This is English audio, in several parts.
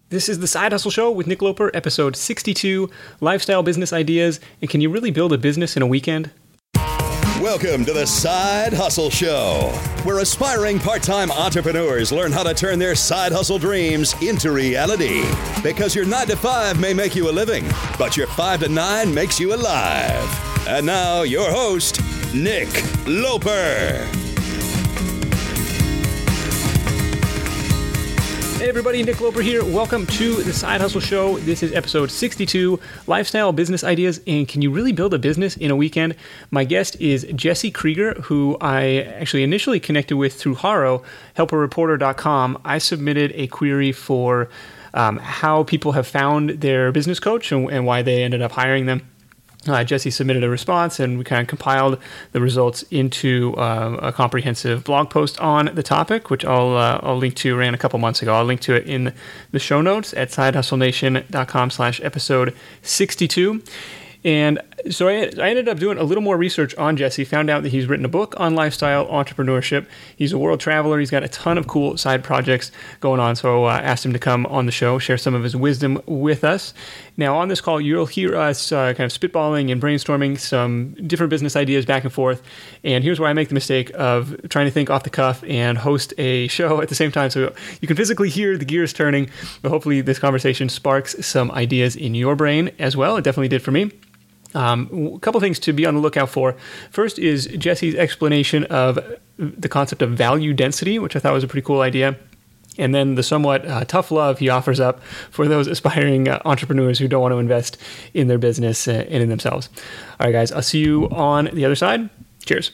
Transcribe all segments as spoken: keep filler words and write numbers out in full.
This is the Side Hustle Show with Nick Loper, episode sixty-two, Lifestyle Business Ideas, and Can You Really Build a Business in a Weekend? Welcome to the Side Hustle Show, where aspiring part-time entrepreneurs learn how to turn their side hustle dreams into reality. Because your nine to five may make you a living, but your five to nine makes you alive. And now, your host, Nick Loper. Hey everybody, Nick Loper here. Welcome to the Side Hustle Show. This is episode sixty-two, Lifestyle Business Ideas, and Can You Really Build a Business in a Weekend? My guest is Jesse Krieger, who I actually initially connected with through Haro, helper reporter dot com. I submitted a query for um, how people have found their business coach and, and why they ended up hiring them. Uh, Jesse submitted a response, and we kind of compiled the results into uh, a comprehensive blog post on the topic, which I'll uh, I'll link to. Ran a couple months ago. I'll link to it in the show notes at sidehustlenation dot com slash episode sixty-two. And so I, I ended up doing a little more research on Jesse, found out that he's written a book on lifestyle entrepreneurship. He's a world traveler. He's got a ton of cool side projects going on. So I uh, asked him to come on the show, share some of his wisdom with us. Now, on this call, you'll hear us uh, kind of spitballing and brainstorming some different business ideas back and forth. And here's where I make the mistake of trying to think off the cuff and host a show at the same time. So you can physically hear the gears turning, but hopefully this conversation sparks some ideas in your brain as well. It definitely did for me. Um, a couple things to be on the lookout for. First is Jesse's explanation of the concept of value density, which I thought was a pretty cool idea. And then the somewhat uh, tough love he offers up for those aspiring uh, entrepreneurs who don't want to invest in their business uh, and in themselves. All right, guys, I'll see you on the other side. Cheers.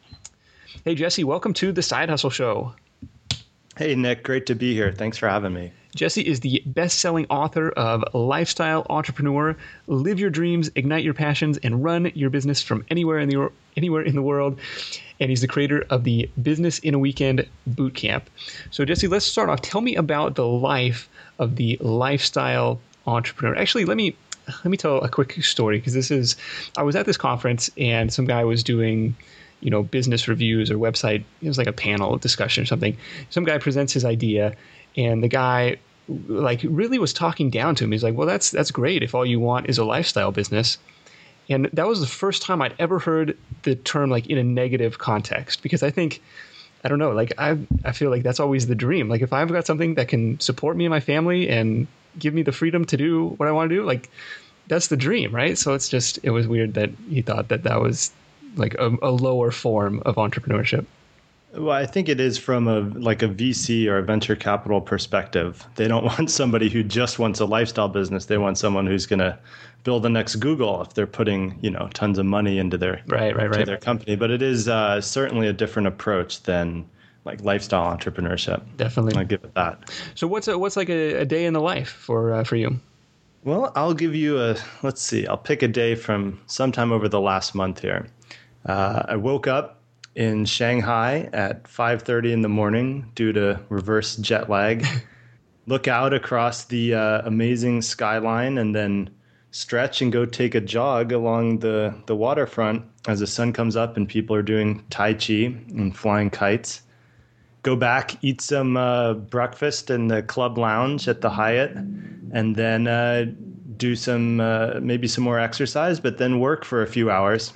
Hey, Jesse, welcome to the Side Hustle Show. Hey, Nick, great to be here. Thanks for having me. Jesse is the best-selling author of Lifestyle Entrepreneur, Live Your Dreams, Ignite Your Passions, and Run Your Business from Anywhere in the anywhere in the world. And he's the creator of the Business in a Weekend Bootcamp. So, Jesse, let's start off. Tell me about the life of the lifestyle entrepreneur. Actually, let me let me tell a quick story, because this is I was at this conference and some guy was doing, you know, business reviews or website. It was like a panel discussion or something. Some guy presents his idea, and the guy like really was talking down to him. He's like, well, that's that's great if all you want is a lifestyle business. And that was the first time I'd ever heard the term like in a negative context, because I think, I don't know, like I I feel like that's always the dream. Like if I've got something that can support me and my family and give me the freedom to do what I want to do, like that's the dream, right? So it's just, it was weird that he thought that that was like a, a lower form of entrepreneurship. Well, I think it is from a like a V C or a venture capital perspective. They don't want somebody who just wants a lifestyle business. They want someone who's going to build the next Google if they're putting, you know, tons of money into their right, right, right. their company. But it is uh, certainly a different approach than like lifestyle entrepreneurship. Definitely, I'll give it that. So what's a, what's like a, a day in the life for uh, for you? Well, I'll give you a let's see. I'll pick a day from sometime over the last month here. Uh, I woke up in Shanghai at five thirty in the morning due to reverse jet lag. Look out across the uh, amazing skyline and then stretch and go take a jog along the, the waterfront as the sun comes up and people are doing Tai Chi and flying kites. Go back, eat some uh, breakfast in the club lounge at the Hyatt, and then uh, do some uh, maybe some more exercise, but then work for a few hours.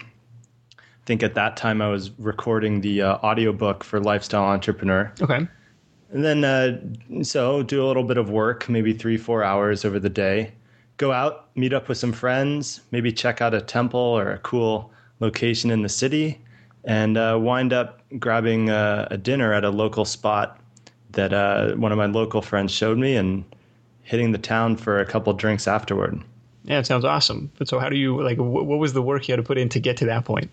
I think at that time I was recording the uh, audiobook for Lifestyle Entrepreneur. Okay. And then, uh, so do a little bit of work, maybe three, four hours over the day. Go out, meet up with some friends, maybe check out a temple or a cool location in the city, and uh, wind up grabbing uh, a dinner at a local spot that uh, one of my local friends showed me, and hitting the town for a couple drinks afterward. Yeah, it sounds awesome. But so how do you, like, wh- what was the work you had to put in to get to that point?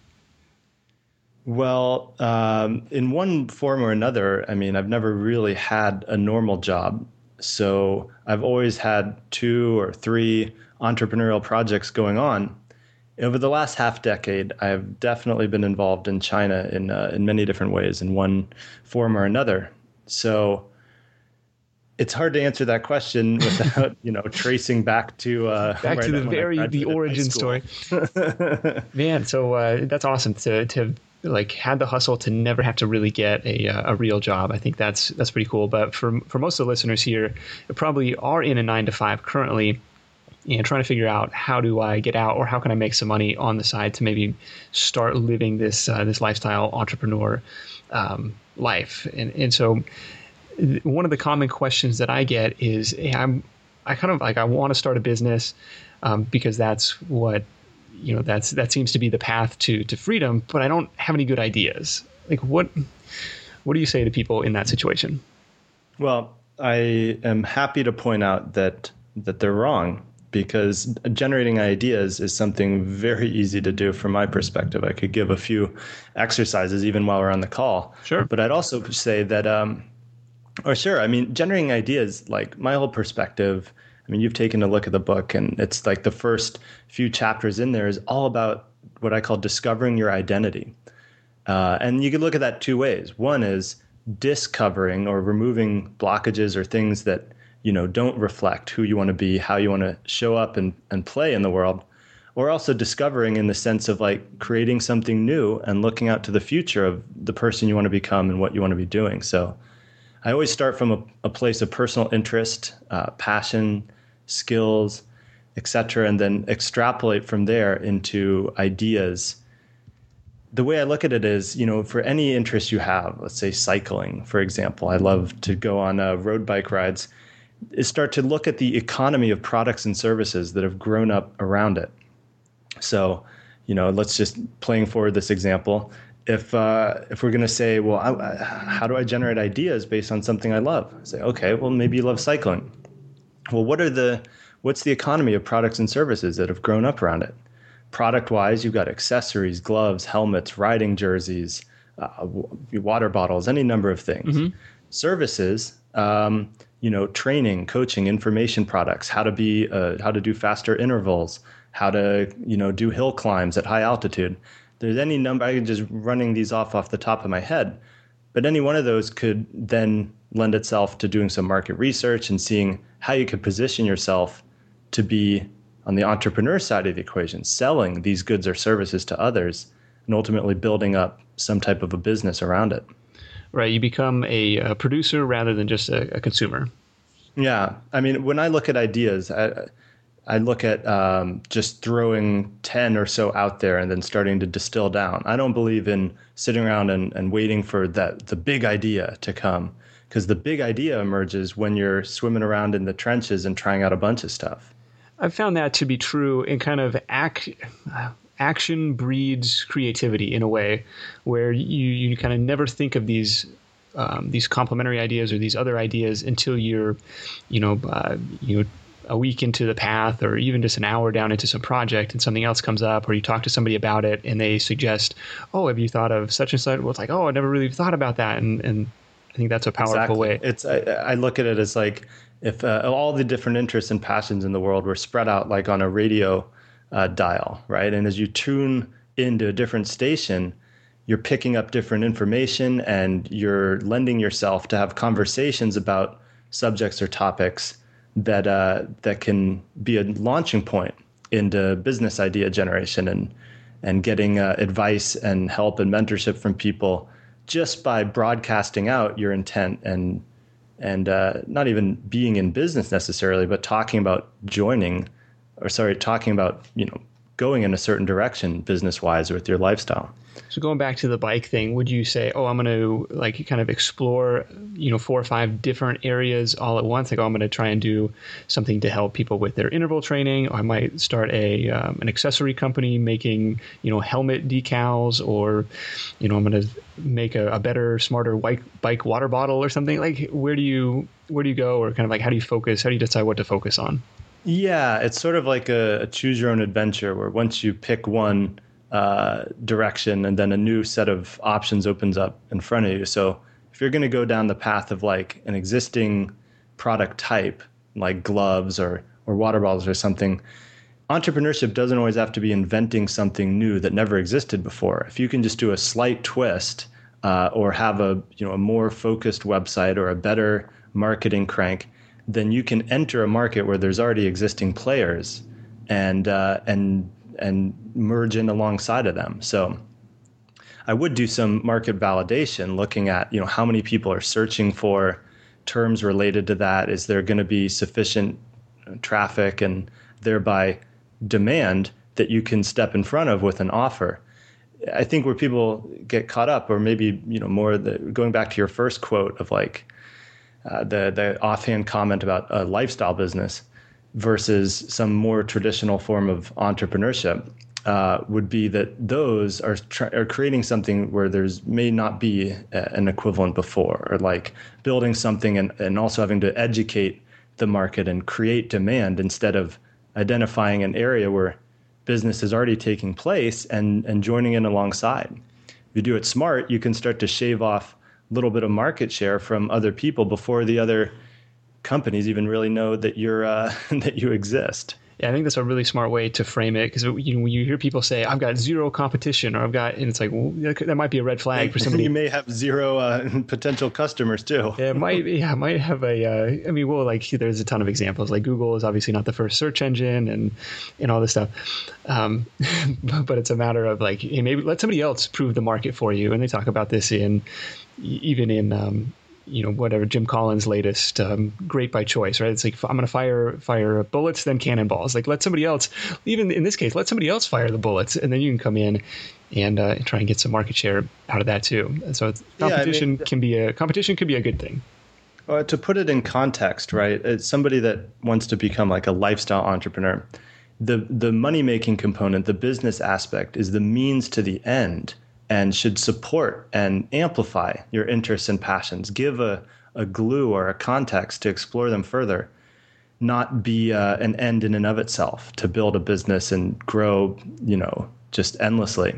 Well, um, in one form or another, I mean, I've never really had a normal job. So I've always had two or three entrepreneurial projects going on. Over the last half decade, I've definitely been involved in China in uh, in many different ways, in one form or another. So it's hard to answer that question without, you know, tracing back to uh, back right to the very the origin story. Man, so uh, that's awesome to to like had the hustle to never have to really get a a real job. I think that's that's pretty cool. But for for most of the listeners here, who probably are in a nine to five currently, and trying to figure out how do I get out, or how can I make some money on the side to maybe start living this uh, this lifestyle entrepreneur um, life. And and so one of the common questions that I get is, hey, I'm I kind of like I want to start a business um, because that's what you know that's that seems to be the path to to freedom, but I don't have any good ideas. Like what what do you say to people in that situation? Well, I am happy to point out that that they're wrong, because generating ideas is something very easy to do from my perspective. I could give a few exercises even while we're on the call. Sure. But I'd also say that, um, or sure, I mean, generating ideas, like my whole perspective, I mean, you've taken a look at the book, and it's like the first few chapters in there is all about what I call discovering your identity. Uh, and you can look at that two ways. One is discovering or removing blockages or things that you know, don't reflect who you want to be, how you want to show up and, and play in the world, or also discovering in the sense of like creating something new and looking out to the future of the person you want to become and what you want to be doing. So I always start from a, a place of personal interest, uh, passion, skills, et cetera, and then extrapolate from there into ideas. The way I look at it is, you know, for any interest you have, let's say cycling, for example, I love to go on uh, road bike rides, is start to look at the economy of products and services that have grown up around it. So, you know, let's just playing forward this example. If uh, if we're going to say, well, I, how do I generate ideas based on something I love? I say, okay, well, maybe you love cycling. Well, what are the what's the economy of products and services that have grown up around it? Product-wise, you've got accessories, gloves, helmets, riding jerseys, uh, water bottles, any number of things. Mm-hmm. Services. Um, you know, training, coaching, information products, how to be, uh, how to do faster intervals, how to, you know, do hill climbs at high altitude. There's any number, I can just running these off off the top of my head, but any one of those could then lend itself to doing some market research and seeing how you could position yourself to be on the entrepreneur side of the equation, selling these goods or services to others and ultimately building up some type of a business around it. Right, you become a, a producer rather than just a, a consumer. Yeah, I mean, when I look at ideas, I, I look at um, just throwing ten or so out there and then starting to distill down. I don't believe in sitting around and, and waiting for that the big idea to come, because the big idea emerges when you're swimming around in the trenches and trying out a bunch of stuff. I've found that to be true in kind of act. Uh, action breeds creativity in a way where you, you kind of never think of these um, these complementary ideas or these other ideas until you're, you know, uh, you know, a week into the path or even just an hour down into some project and something else comes up, or you talk to somebody about it and they suggest, oh, have you thought of such and such? Well, it's like, oh, I never really thought about that. And, and I think that's a powerful exactly. way. It's I, I look at it as like if uh, all the different interests and passions in the world were spread out like on a radio Uh, dial, right? And as you tune into a different station, you're picking up different information and you're lending yourself to have conversations about subjects or topics that uh, that can be a launching point into business idea generation and and getting uh, advice and help and mentorship from people just by broadcasting out your intent and and uh, not even being in business necessarily, but talking about joining. Or sorry, talking about, you know, going in a certain direction business-wise with your lifestyle. So going back to the bike thing, would you say, oh, I'm going to like kind of explore, you know, four or five different areas all at once? Like, oh, I'm going to try and do something to help people with their interval training. Or I might start a um, an accessory company making, you know, helmet decals, or, you know, I'm going to make a, a better, smarter bike bike water bottle or something. Like, where do you where do you go, or kind of like how do you focus? How do you decide what to focus on? Yeah, it's sort of like a, a choose your own adventure where once you pick one uh, direction and then a new set of options opens up in front of you. So if you're going to go down the path of like an existing product type, like gloves or, or water bottles or something, entrepreneurship doesn't always have to be inventing something new that never existed before. If you can just do a slight twist uh, or have a, you know, a more focused website or a better marketing crank, then you can enter a market where there's already existing players and uh, and and merge in alongside of them. So I would do some market validation, looking at, you know, how many people are searching for terms related to that. Is there going to be sufficient traffic and thereby demand that you can step in front of with an offer? I think where people get caught up, or maybe, you know, more the, going back to your first quote of like uh, the the offhand comment about a lifestyle business versus some more traditional form of entrepreneurship, uh, would be that those are try, are creating something where there's may not be a, an equivalent before, or like building something and, and also having to educate the market and create demand instead of identifying an area where business is already taking place and, and joining in alongside. If you do it smart, you can start to shave off a little bit of market share from other people before the other companies even really know that you're uh, that you exist. Yeah, I think that's a really smart way to frame it, because you know, when you hear people say, I've got zero competition, or I've got, and it's like, well, that might be a red flag for somebody. You may have zero uh, potential customers too. Yeah, it might, yeah, it might have a, uh, I mean, well, like there's a ton of examples. Like Google is obviously not the first search engine and, and all this stuff. Um, but it's a matter of like, hey, maybe let somebody else prove the market for you. And they talk about this in, even in, um, you know, whatever Jim Collins' latest um, Great by Choice, right? It's like, I'm going to fire fire bullets, then cannonballs. Like, let somebody else, even in this case, let somebody else fire the bullets, and then you can come in and, uh, and try and get some market share out of that too. And so it's, competition yeah, I mean, can be a competition could be a good thing. Well, to put it in context, right? It's somebody that wants to become like a lifestyle entrepreneur. The the money making component, the business aspect, is the means to the end, and should support and amplify your interests and passions, give a, a glue or a context to explore them further, not be uh, an end in and of itself to build a business and grow, you know, just endlessly.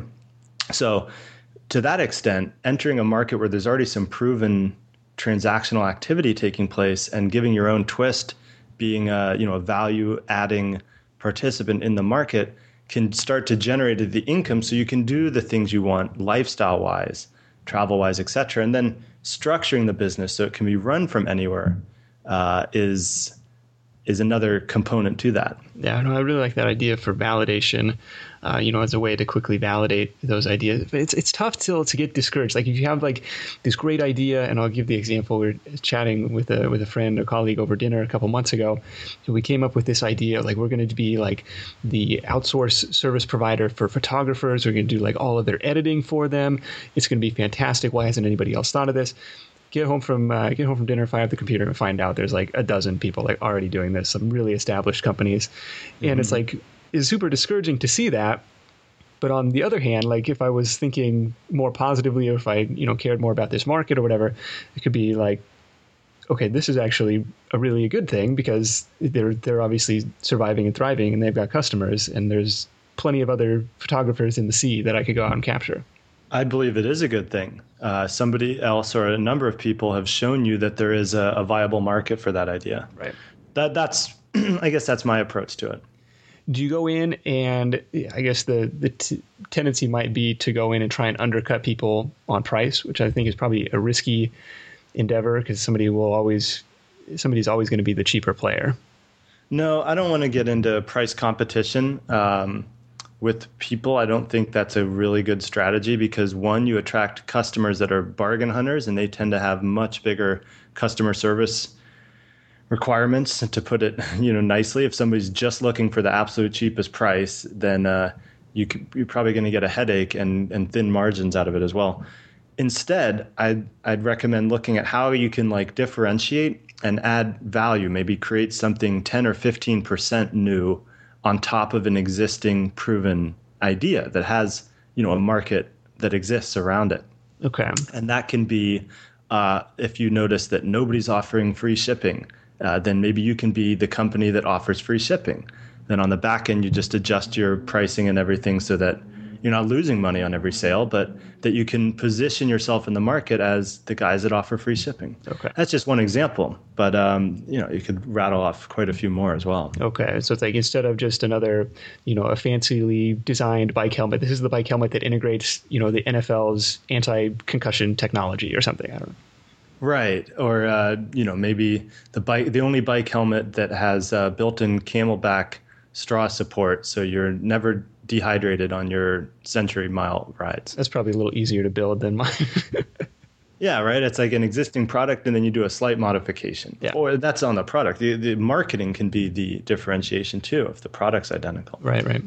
So to that extent, entering a market where there's already some proven transactional activity taking place and giving your own twist, being a, you know, a value adding participant in the market, can start to generate the income so you can do the things you want lifestyle-wise, travel-wise, et cetera. And then structuring the business so it can be run from anywhere uh, is is another component to that. Yeah, no, I really like that idea for validation, uh, you know, as a way to quickly validate those ideas. But it's it's tough still to get discouraged. Like if you have like this great idea, and I'll give the example, we were chatting with a with a friend or colleague over dinner a couple months ago, and we came up with this idea, like we're going to be like the outsource service provider for photographers. We're going to do like all of their editing for them. It's going to be fantastic. Why hasn't anybody else thought of this? Get home from uh, get home from dinner, fire up the computer, and find out there's like a dozen people like already doing this, some really established companies, and mm-hmm. it's like it's super discouraging to see that. But on the other hand, like if I was thinking more positively, or if I you know cared more about this market or whatever, it could be like, okay, this is actually a really a good thing, because they're they're obviously surviving and thriving, and they've got customers, and there's plenty of other photographers in the sea that I could go out and capture. I believe it is a good thing. Uh, somebody else or a number of people have shown you that there is a, a viable market for that idea. Right. That that's, I guess that's my approach to it. Do you go in and I guess the the t- tendency might be to go in and try and undercut people on price, which I think is probably a risky endeavor, because somebody will always somebody's always going to be the cheaper player. No, I don't want to get into price competition. Um, With people, I don't think that's a really good strategy, because one, you attract customers that are bargain hunters, and they tend to have much bigger customer service requirements, to put it, you know, nicely. If somebody's just looking for the absolute cheapest price, then uh, you could, you're probably going to get a headache and, and thin margins out of it as well. Instead, I'd, I'd recommend looking at how you can like differentiate and add value, maybe create something ten or fifteen percent new on top of an existing proven idea that has, you know, a market that exists around it. Okay. And that can be, uh, if you notice that nobody's offering free shipping, uh, then maybe you can be the company that offers free shipping. Then on the back end, you just adjust your pricing and everything so that you're not losing money on every sale, but that you can position yourself in the market as the guys that offer free shipping. Okay. That's just one example, but um, you know, you could rattle off quite a few more as well. Okay. So it's like, instead of just another, you know, a fancily designed bike helmet, this is the bike helmet that integrates, you know, the N F L's anti-concussion technology or something. I don't know. Right. Or, uh, you know, maybe the bike, the only bike helmet that has uh, built-in Camelback straw support, so you're never dehydrated on your century mile rides. That's probably a little easier to build than mine. Yeah, right. It's like an existing product and then you do a slight modification. Yeah. Or that's on the product. The, the marketing can be the differentiation too if the product's identical. Right, right.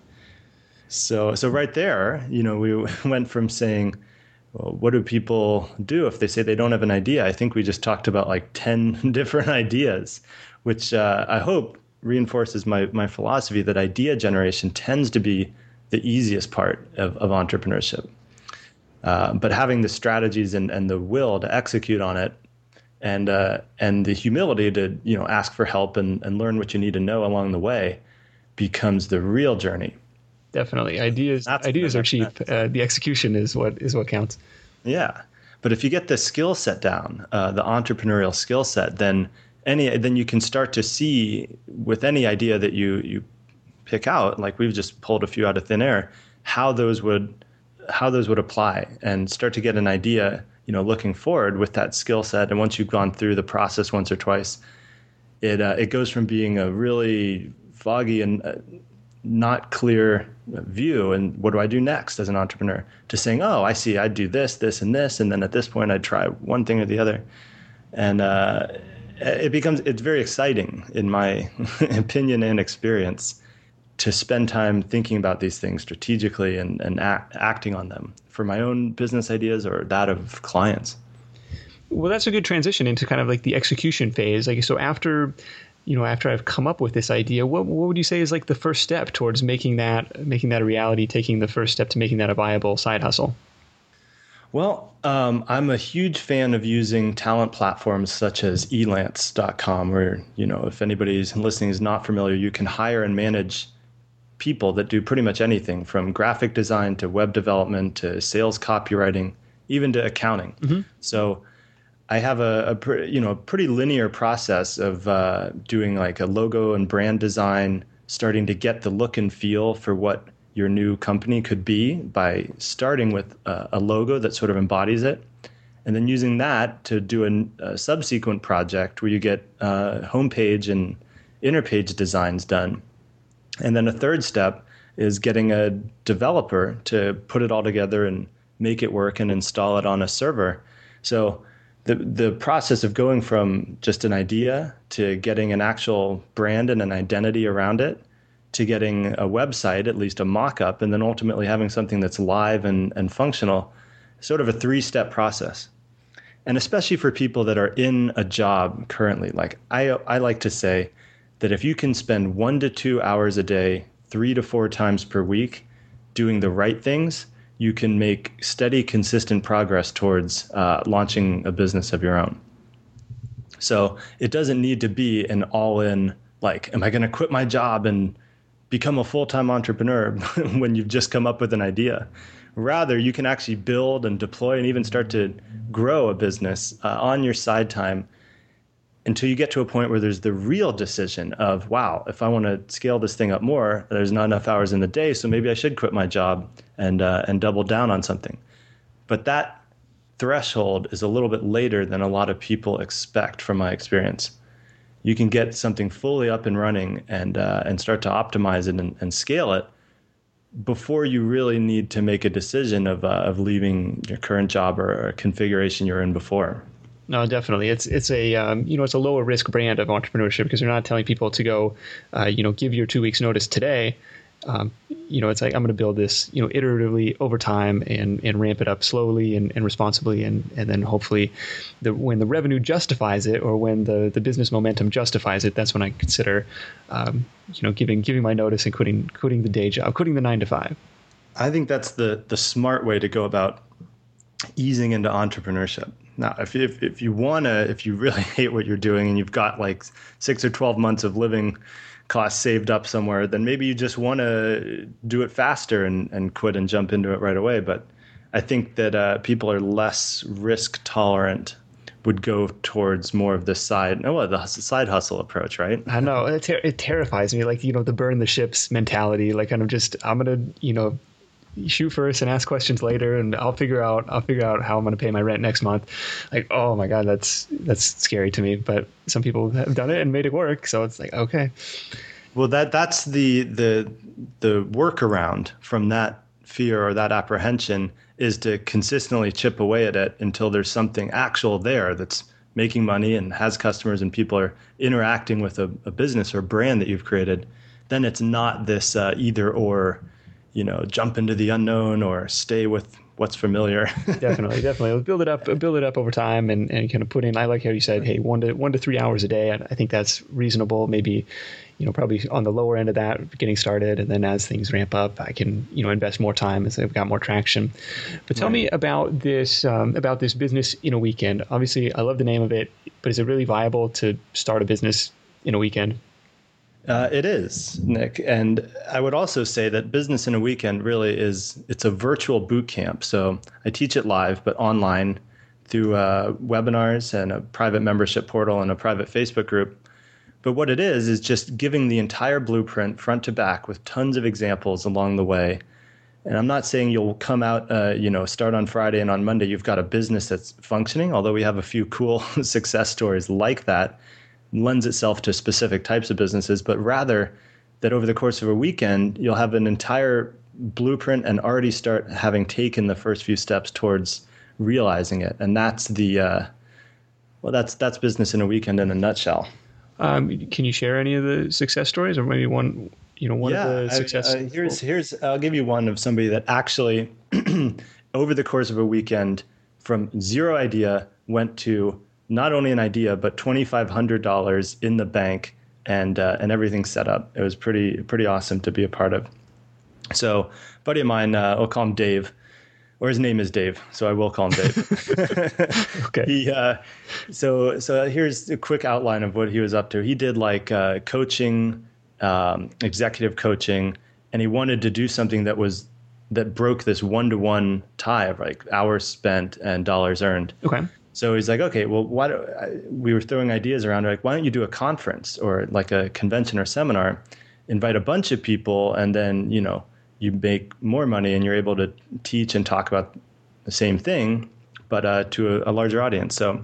So, so right there, you know, we went from saying, well, what do people do if they say they don't have an idea? I think we just talked about like ten different ideas, which uh, I hope reinforces my, my philosophy that idea generation tends to be the easiest part of, of entrepreneurship. Uh, but having the strategies and, and the will to execute on it and uh, and the humility to, you know, ask for help and, and learn what you need to know along the way becomes the real journey. Definitely. Ideas That's ideas are cheap. Uh, the execution is what is what counts. Yeah. But if you get the skill set down, uh, the entrepreneurial skill set, then any then you can start to see with any idea that you you pick out, like we've just pulled a few out of thin air, how those would how those would apply and start to get an idea, you know, looking forward with that skill set. And once you've gone through the process once or twice, it uh, it goes from being a really foggy and uh, not clear view and what do I do next as an entrepreneur to saying, oh, I see, I'd do this, this, and this. And then at this point, I'd try one thing or the other. And uh, it becomes, it's very exciting in my opinion and experience to spend time thinking about these things strategically and, and act, acting on them for my own business ideas or that of clients. Well, that's a good transition into kind of like the execution phase. Like, so after, you know, after I've come up with this idea, what what would you say is like the first step towards making that, making that a reality, taking the first step to making that a viable side hustle? Well, um, I'm a huge fan of using talent platforms such as elance dot com, where, you know, if anybody's listening is not familiar, you can hire and manage people that do pretty much anything from graphic design to web development to sales copywriting, even to accounting. Mm-hmm. So I have a, a pre, you know, a pretty linear process of uh, doing like a logo and brand design, starting to get the look and feel for what your new company could be by starting with a, a logo that sort of embodies it, and then using that to do a, a subsequent project where you get uh, homepage and inner page designs done. And then a third step is getting a developer to put it all together and make it work and install it on a server. So the the process of going from just an idea to getting an actual brand and an identity around it, to getting a website, at least a mock-up, and then ultimately having something that's live and, and functional, sort of a three-step process. And especially for people that are in a job currently, like I I like to say that if you can spend one to two hours a day, three to four times per week, doing the right things, you can make steady, consistent progress towards uh, launching a business of your own. So it doesn't need to be an all-in, like, am I going to quit my job and become a full-time entrepreneur when you've just come up with an idea? Rather, you can actually build and deploy and even start to grow a business uh, on your side time until you get to a point where there's the real decision of, wow, if I want to scale this thing up more, there's not enough hours in the day, so maybe I should quit my job and uh, and double down on something. But that threshold is a little bit later than a lot of people expect from my experience. You can get something fully up and running and uh, and start to optimize it and, and scale it before you really need to make a decision of uh, of leaving your current job or a configuration you're in before. No, definitely. It's it's a um, you know it's a lower risk brand of entrepreneurship because you're not telling people to go, uh, you know, give your two weeks notice today. Um, you know, it's like I'm going to build this, you know, iteratively over time and and ramp it up slowly and, and responsibly, and and then hopefully, the when the revenue justifies it or when the, the business momentum justifies it, that's when I consider, um, you know, giving giving my notice and quitting quitting the day job, quitting the nine to five. I think that's the the smart way to go about easing into entrepreneurship. Now, if if, if you want to, if you really hate what you're doing and you've got like six or twelve months of living costs saved up somewhere, then maybe you just want to do it faster and, and quit and jump into it right away. But I think that uh, people are less risk tolerant, would go towards more of the side, oh, the side hustle approach, right? I know it, ter- it terrifies me, like, you know, the burn the ships mentality, like kind of just, I'm going to, you know, shoot first and ask questions later, and I'll figure out I'll figure out how I'm going to pay my rent next month. Like, oh my God, that's that's scary to me. But some people have done it and made it work, so it's like, okay. Well, that that's the the the workaround from that fear or that apprehension is to consistently chip away at it until there's something actual there that's making money and has customers and people are interacting with a, a business or brand that you've created. Then it's not this uh, either or, you know, jump into the unknown or stay with what's familiar. Definitely, definitely. Let's build it up, build it up over time, and, and kind of put in. I like how you said, hey, one to one to three hours a day. I, I think that's reasonable. Maybe, you know, probably on the lower end of that, getting started, and then as things ramp up, I can, you know, invest more time as I've got more traction. But tell right. me about this, um, about this business in a weekend. Obviously, I love the name of it, but is it really viable to start a business in a weekend? Uh, it is, Nick. And I would also say that business in a weekend really is, it's a virtual boot camp. So I teach it live, but online through uh, webinars and a private membership portal and a private Facebook group. But what it is, is just giving the entire blueprint front to back with tons of examples along the way. And I'm not saying you'll come out, uh, you know, start on Friday and on Monday you've got a business that's functioning, although we have a few cool success stories like that. Lends itself to specific types of businesses, but rather that over the course of a weekend, you'll have an entire blueprint and already start having taken the first few steps towards realizing it. And that's the, uh, well, that's that's business in a weekend in a nutshell. Um, can you share any of the success stories, or maybe one, you know, one yeah, of the success? I, uh, here's here's I'll give you one of somebody that actually, over the course of a weekend, from zero idea went to not only an idea, but twenty-five hundred dollars in the bank and uh, and everything set up. It was pretty pretty awesome to be a part of. So a buddy of mine, uh, I'll call him Dave, or his name is Dave, so I will call him Dave. Okay. He, uh, so so here's a quick outline of what he was up to. He did like uh, coaching, um, executive coaching, and he wanted to do something that was that broke this one-to-one tie of like hours spent and dollars earned. Okay. So he's like, okay, well, why do I, we were throwing ideas around, like, why don't you do a conference or like a convention or seminar, invite a bunch of people, and then, you know, you make more money and you're able to teach and talk about the same thing, but uh, to a, a larger audience. So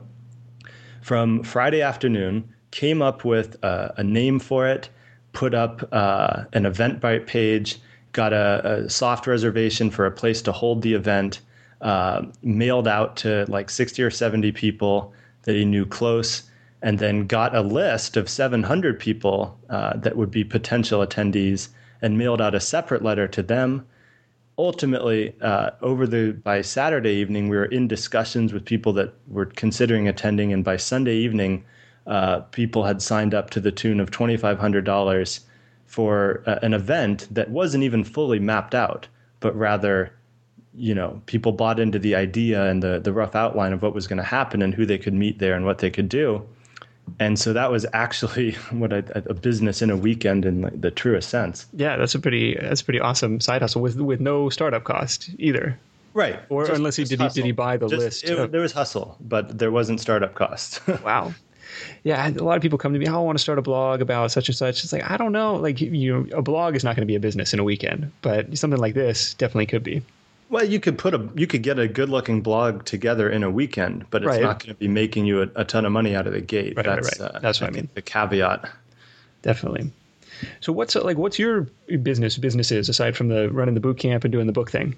from Friday afternoon, came up with a, a name for it, put up uh, an Eventbrite page, got a, a soft reservation for a place to hold the event, Uh, mailed out to like sixty or seventy people that he knew close, and then got a list of seven hundred people uh, that would be potential attendees and mailed out a separate letter to them. Ultimately, uh, over the by Saturday evening, we were in discussions with people that were considering attending, and by Sunday evening, uh, people had signed up to the tune of twenty-five hundred dollars for uh, an event that wasn't even fully mapped out, but rather, you know, people bought into the idea and the the rough outline of what was going to happen and who they could meet there and what they could do. And so that was actually what a, a business in a weekend in the truest sense. Yeah, that's a pretty that's a pretty awesome side hustle with with no startup cost either. Right. Or just, unless he did he, did he buy the just, list? It, there was hustle, but there wasn't startup cost. Wow. Yeah, a lot of people come to me, oh, I want to start a blog about such and such. It's like, I don't know, like, you know, a blog is not going to be a business in a weekend, but something like this definitely could be. Well, you could put a you could get a good looking blog together in a weekend, but it's right. not going to be making you a, a ton of money out of the gate. Right, That's right, right. Uh, That's what I I mean. The caveat. Definitely. So what's like what's your business businesses aside from the running the boot camp and doing the book thing?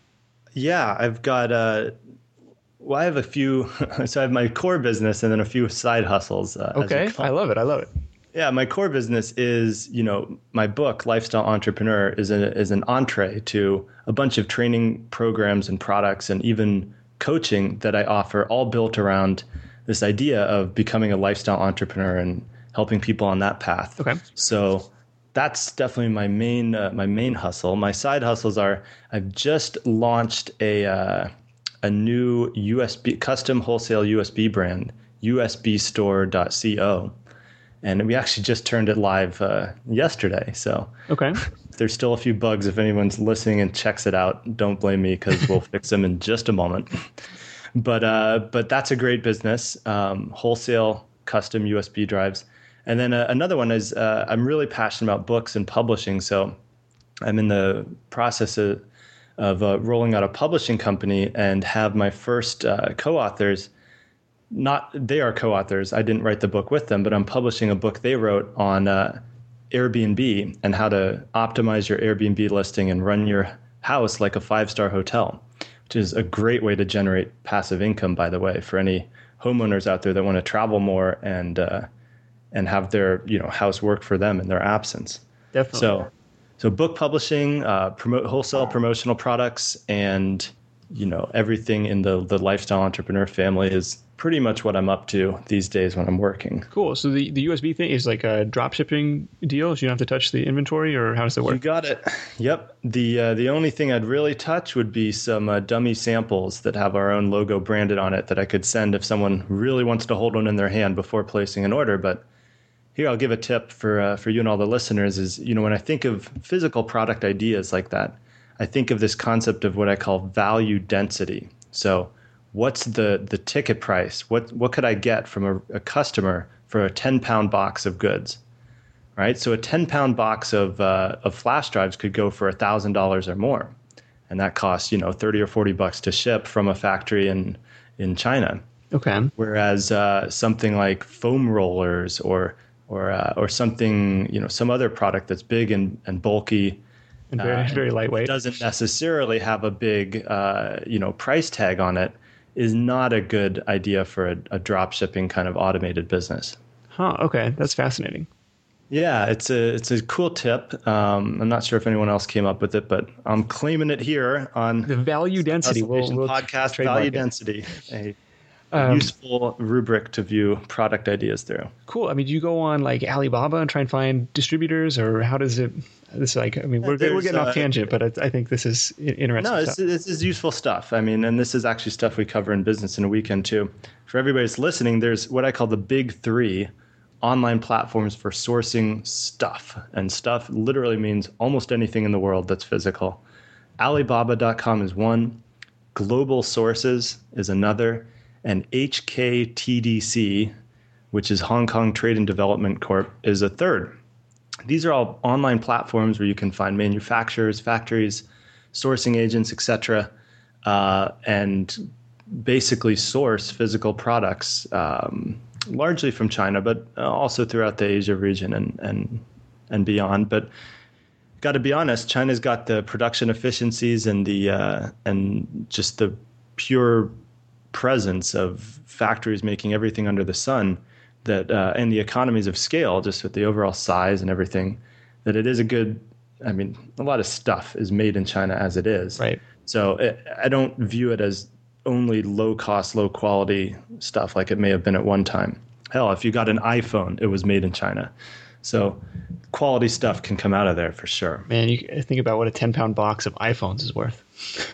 Yeah, I've got uh well, I have a few. So I have my core business and then a few side hustles. Uh, okay, I love it. I love it. Yeah, my core business is, you know, my book, Lifestyle Entrepreneur, is a, is an entree to a bunch of training programs and products and even coaching that I offer, all built around this idea of becoming a lifestyle entrepreneur and helping people on that path. Okay. So that's definitely my main uh, my main hustle. My side hustles are I've just launched a uh, a new U S B custom wholesale U S B brand, U S B store dot co. And we actually just turned it live uh, yesterday. So okay. There's still a few bugs. If anyone's listening and checks it out, don't blame me because we'll fix them in just a moment. But uh, but that's a great business, um, wholesale custom U S B drives. And then uh, another one is uh, I'm really passionate about books and publishing. So I'm in the process of, of uh, rolling out a publishing company and have my first uh, co-authors. Not they are co-authors. I didn't write the book with them, but I'm publishing a book they wrote on uh, Airbnb and how to optimize your Airbnb listing and run your house like a five-star hotel, which is a great way to generate passive income, by the way, for any homeowners out there that want to travel more and uh, and have their you know house work for them in their absence. Definitely. So, so book publishing, uh, promote wholesale promotional products, and you know everything in the the lifestyle entrepreneur family is pretty much what I'm up to these days when I'm working. Cool. So the, the U S B thing is like a drop shipping deal. So you don't have to touch the inventory, or how does it work? You got it. Yep. The uh, the only thing I'd really touch would be some uh, dummy samples that have our own logo branded on it that I could send if someone really wants to hold one in their hand before placing an order. But here, I'll give a tip for uh, for you and all the listeners is, you know, when I think of physical product ideas like that, I think of this concept of what I call value density. So what's the the ticket price? What what could I get from a, a customer for a ten pound box of goods? Right? So a ten pound box of uh, of flash drives could go for one thousand dollars or more. And that costs, you know, thirty or forty bucks to ship from a factory in in China. Okay. Whereas uh, something like foam rollers or or uh, or something, you know, some other product that's big and, and bulky and very uh, very lightweight doesn't necessarily have a big uh, you know price tag on it, is not a good idea for a, a drop shipping kind of automated business. Huh. Okay, that's fascinating. Yeah, it's a it's a cool tip. Um, I'm not sure if anyone else came up with it, but I'm claiming it here on the value density we'll, we'll podcast. Value it. Density, a um, useful rubric to view product ideas through. Cool. I mean, do you go on like Alibaba and try and find distributors, or how does it? This like I mean, we're There's, we're getting uh, off tangent, but I, I think this is interesting. No, this is, is useful stuff. I mean, and this is actually stuff we cover in Business in a Weekend too. For everybody that's listening, there's what I call the big three online platforms for sourcing stuff. And stuff literally means almost anything in the world that's physical. Alibaba dot com is one, Global Sources is another, and H K T D C, which is Hong Kong Trade and Development Corp, is a third. These are all online platforms where you can find manufacturers, factories, sourcing agents, et cetera, uh, and basically source physical products, um, largely from China, but also throughout the Asia region and and and beyond. But got to be honest, China's got the production efficiencies and the uh, and just the pure presence of factories making everything under the sun, that uh, and the economies of scale, just with the overall size and everything, that it is a good. I mean, a lot of stuff is made in China as it is. Right. So it, I don't view it as only low cost, low quality stuff like it may have been at one time. Hell, if you got an iPhone, it was made in China. So quality stuff can come out of there for sure. Man, you think about what a ten pound box of iPhones is worth.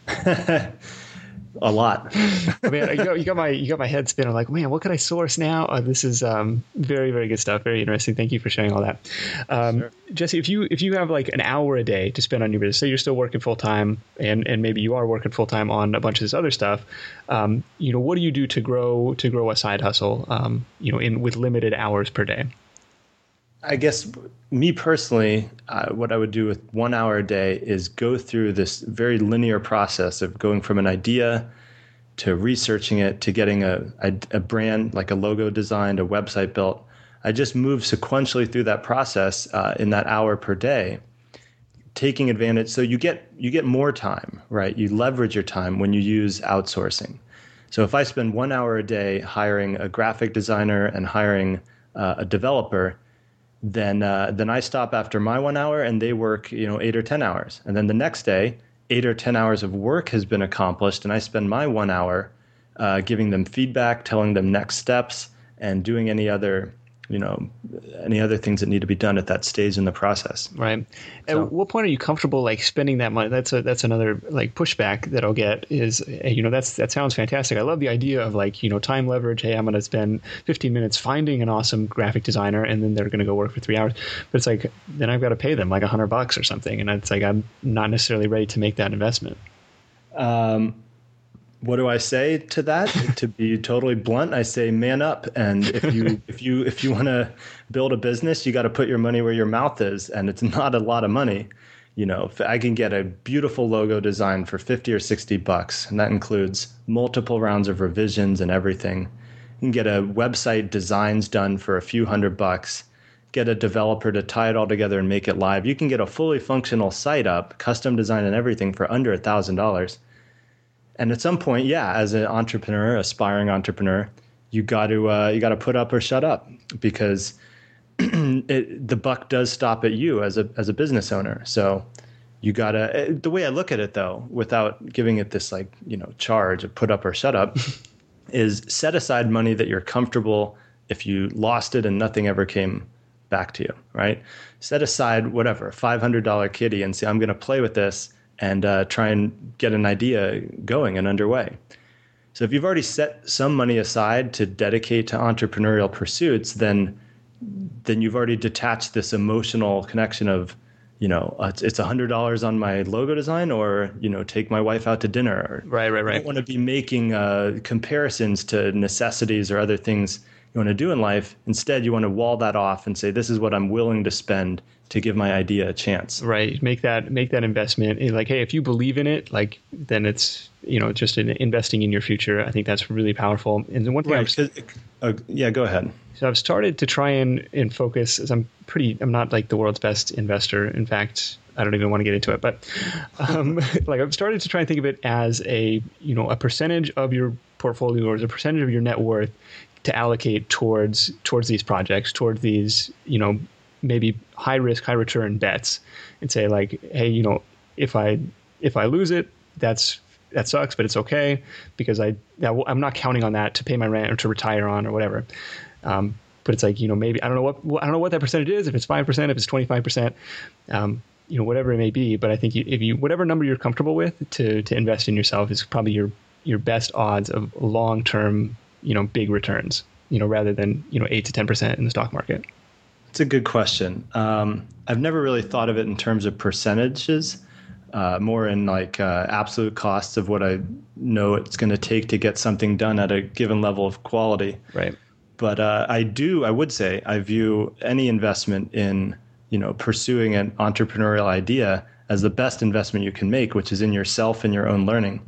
A lot. I mean, you got, you got my you got my head spinning. Like, man, what could I source now? Uh, this is um, very very good stuff. Very interesting. Thank you for sharing all that, um, sure. Jesse. If you if you have like an hour a day to spend on your business, say you're still working full time, and and maybe you are working full time on a bunch of this other stuff. Um, you know, what do you do to grow to grow a side hustle? Um, you know, in with limited hours per day. I guess me personally, uh, what I would do with one hour a day is go through this very linear process of going from an idea to researching it to getting a, a, a brand, like a logo designed, a website built. I just move sequentially through that process uh, in that hour per day, taking advantage. So you get you get more time, right? You leverage your time when you use outsourcing. So if I spend one hour a day hiring a graphic designer and hiring uh, a developer, then uh, then I stop after my one hour and they work, you know, eight or ten hours. And then the next day, eight or ten hours of work has been accomplished, and I spend my one hour uh, giving them feedback, telling them next steps, and doing any other, you know, any other things that need to be done at that stage in the process. Right. So, at what point are you comfortable like spending that money? That's a, that's another like pushback that I'll get is, you know, that's, that sounds fantastic. I love the idea of like, you know, time leverage. Hey, I'm going to spend fifteen minutes finding an awesome graphic designer, and then they're going to go work for three hours. But it's like, then I've got to pay them like a hundred bucks or something. And it's like, I'm not necessarily ready to make that investment. Um, What do I say to that? To be totally blunt, I say man up. And if you if you if you want to build a business, you got to put your money where your mouth is, and it's not a lot of money. You know, if I can get a beautiful logo design for fifty or sixty bucks, and that includes multiple rounds of revisions and everything. You can get a website designs done for a few hundred bucks, get a developer to tie it all together and make it live. You can get a fully functional site up, custom design and everything for under a thousand dollars. And at some point, yeah, as an entrepreneur, aspiring entrepreneur, you got to uh, you got to put up or shut up, because it, the buck does stop at you as a as a business owner. So you got to, the way I look at it though, without giving it this like, you know, charge of put up or shut up, is set aside money that you're comfortable if you lost it and nothing ever came back to you, right? Set aside whatever, five hundred dollars kitty and say, I'm going to play with this and uh, try and get an idea going and underway. So if you've already set some money aside to dedicate to entrepreneurial pursuits, then then you've already detached this emotional connection of, you know, uh, it's, it's one hundred dollars on my logo design, or, you know, take my wife out to dinner. Right, right, right. You don't want to be making uh, comparisons to necessities or other things you want to do in life. Instead, you want to wall that off and say, this is what I'm willing to spend to give my idea a chance. Right. Make that make that investment. Like, hey, if you believe in it, like, then it's, you know, just in investing in your future. I think that's really powerful. And one thing, right, I've, uh, yeah, go ahead. So I've started to try and, and focus, as I'm pretty, I'm not like the world's best investor. In fact, I don't even want to get into it, but um, like I've started to try and think of it as a, you know, a percentage of your portfolio or as a percentage of your net worth to allocate towards towards these projects, towards these, you know, maybe high risk, high return bets, and say like, hey, you know, if I if I lose it, that's that sucks, but it's okay, because I that w- I'm not counting on that to pay my rent or to retire on or whatever. Um, but it's like, you know, maybe I don't know what I don't know what that percentage is. If it's five percent, if it's twenty-five percent, um, you know, whatever it may be. But I think you, if you whatever number you're comfortable with to to invest in yourself is probably your your best odds of long term, you know, big returns. You know, rather than, you know, eight to ten percent in the stock market. It's a good question. Um, I've never really thought of it in terms of percentages, uh, more in like uh, absolute costs of what I know it's going to take to get something done at a given level of quality. Right. But uh, I do, I would say, I view any investment in, you know, pursuing an entrepreneurial idea as the best investment you can make, which is in yourself and your own learning.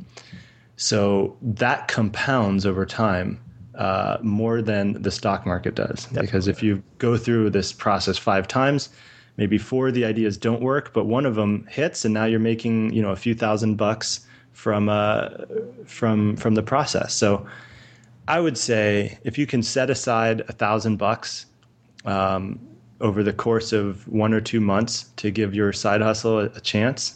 So that compounds over time. Uh, more than the stock market does. Definitely. Because if you go through this process five times, maybe four of the ideas don't work, but one of them hits, and now you're making, you know, a few thousand bucks from uh, from from the process. So I would say if you can set aside a thousand bucks um, over the course of one or two months to give your side hustle a, a chance.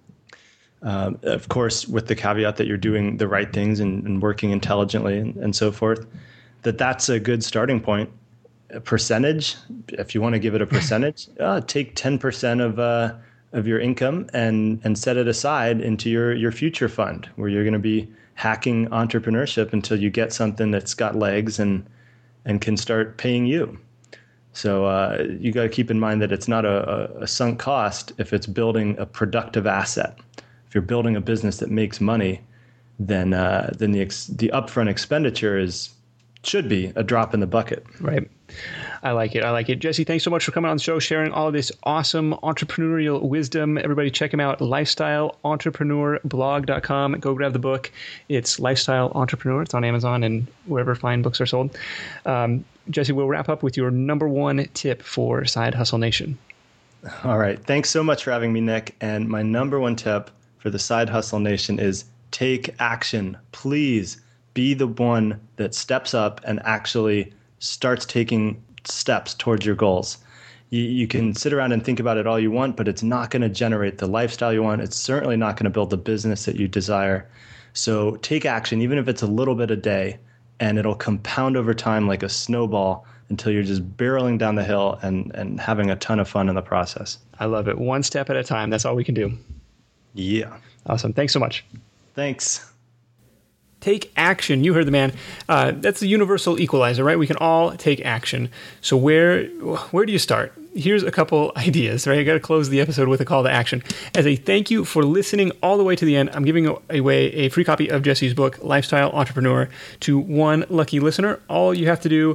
Um, of course, with the caveat that you're doing the right things and, and working intelligently and, and so forth, that that's a good starting point. A percentage, if you want to give it a percentage, uh, take ten percent of uh, of your income and and set it aside into your, your future fund, where you're going to be hacking entrepreneurship until you get something that's got legs and and can start paying you. So uh, you got to keep in mind that it's not a, a sunk cost if it's building a productive asset. If you're building a business that makes money, then uh, then the ex- the upfront expenditure is should be a drop in the bucket. Right. I like it. I like it. Jesse, thanks so much for coming on the show, sharing all of this awesome entrepreneurial wisdom. Everybody check him out, lifestyle entrepreneur blog dot com. Go grab the book. It's Lifestyle Entrepreneur. It's on Amazon and wherever fine books are sold. Um, Jesse, we'll wrap up with your number one tip for Side Hustle Nation. All right. Thanks so much for having me, Nick. And my number one tip for the Side Hustle Nation is take action. Please be the one that steps up and actually starts taking steps towards your goals. You, you can sit around and think about it all you want, but it's not going to generate the lifestyle you want. It's certainly not going to build the business that you desire. So take action, even if it's a little bit a day, and it'll compound over time like a snowball until you're just barreling down the hill and, and having a ton of fun in the process. I love it. One step at a time. That's all we can do. Yeah. Awesome. Thanks so much. Thanks. Take action. You heard the man. Uh, that's the universal equalizer, right? We can all take action. So where where do you start? Here's a couple ideas, right? I got to close the episode with a call to action. As a thank you for listening all the way to the end, I'm giving away a free copy of Jesse's book, Lifestyle Entrepreneur, to one lucky listener. All you have to do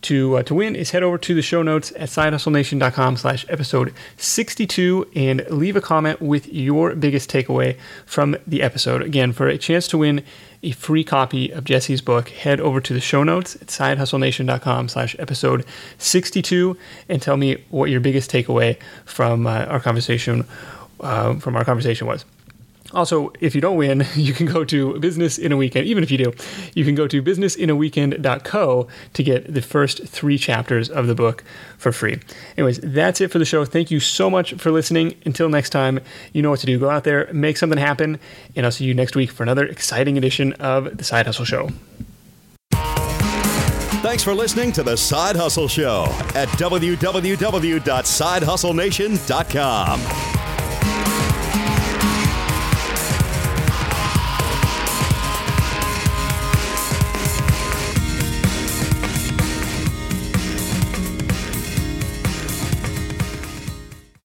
to uh, to win is head over to the show notes at sidehustlenation.com slash episode 62 and leave a comment with your biggest takeaway from the episode. Again, for a chance to win a free copy of Jesse's book, head over to the show notes at sidehustlenation.com slash episode 62 and tell me what your biggest takeaway from uh, our conversation uh, from our conversation was. Also, if you don't win, you can go to Business in a Weekend. Even if you do, you can go to business in a weekend dot co to get the first three chapters of the book for free. Anyways, that's it for the show. Thank you so much for listening. Until next time, you know what to do. Go out there, make something happen, and I'll see you next week for another exciting edition of The Side Hustle Show. Thanks for listening to The Side Hustle Show at w w w dot side hustle nation dot com.